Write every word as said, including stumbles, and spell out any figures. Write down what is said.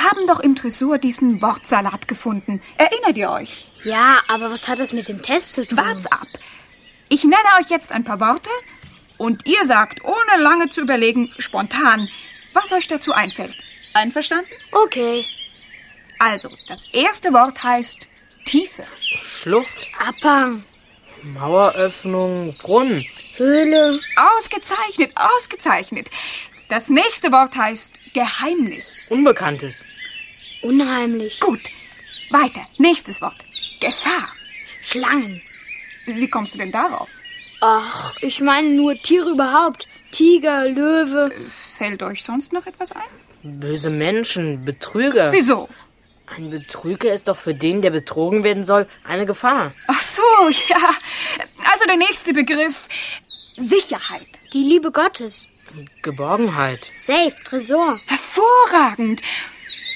haben doch im Tresor diesen Wortsalat gefunden. Erinnert ihr euch? Ja, aber was hat das mit dem Test zu tun? Wart's ab. Ich nenne euch jetzt ein paar Worte und ihr sagt, ohne lange zu überlegen, spontan, was euch dazu einfällt. Einverstanden? Okay. Also, das erste Wort heißt Tiefe. Schlucht. Abhang. Maueröffnung. Brunnen. Höhle. Ausgezeichnet, ausgezeichnet. Das nächste Wort heißt Geheimnis. Unbekanntes. Unheimlich. Gut, weiter. Nächstes Wort. Gefahr. Schlangen. Wie kommst du denn darauf? Ach, ich meine nur Tiere überhaupt. Tiger, Löwe. Fällt euch sonst noch etwas ein? Böse Menschen. Betrüger. Wieso? Ein Betrüger ist doch für den, der betrogen werden soll, eine Gefahr. Ach so, ja. Also der nächste Begriff. Sicherheit. Die Liebe Gottes. Geborgenheit. Safe, Tresor. Hervorragend.